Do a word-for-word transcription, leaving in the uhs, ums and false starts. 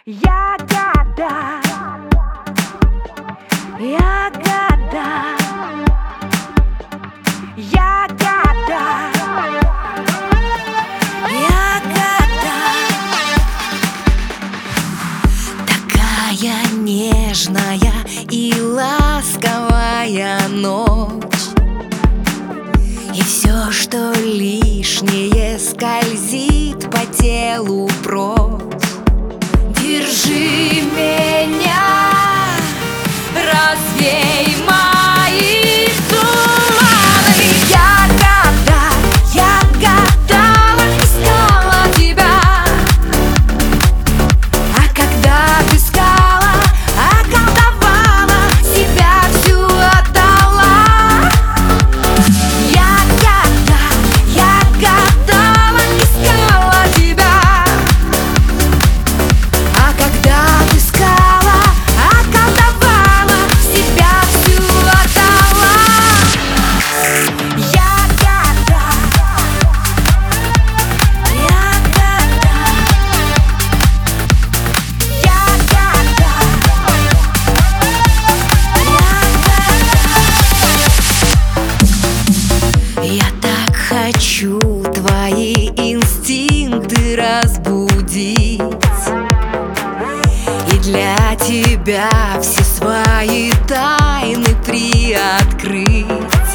Ягода, ягода, ягода, ягода. Такая нежная и ласковая ночь, и все, что лишнее, скользит по телу прочь. Держи меня, развей мои туманы. Ягода, ягода, искала тебя, а когда ты искала, околдовала, себя всю отдала. Ягода, ягода, искала тебя, а когда ты искала, околдовала, себя всю отдала. Ягода, ягода, ягода, ягода. Я так хочу твои инстинкты разбудить и для тебя все свои тайны приоткрыть.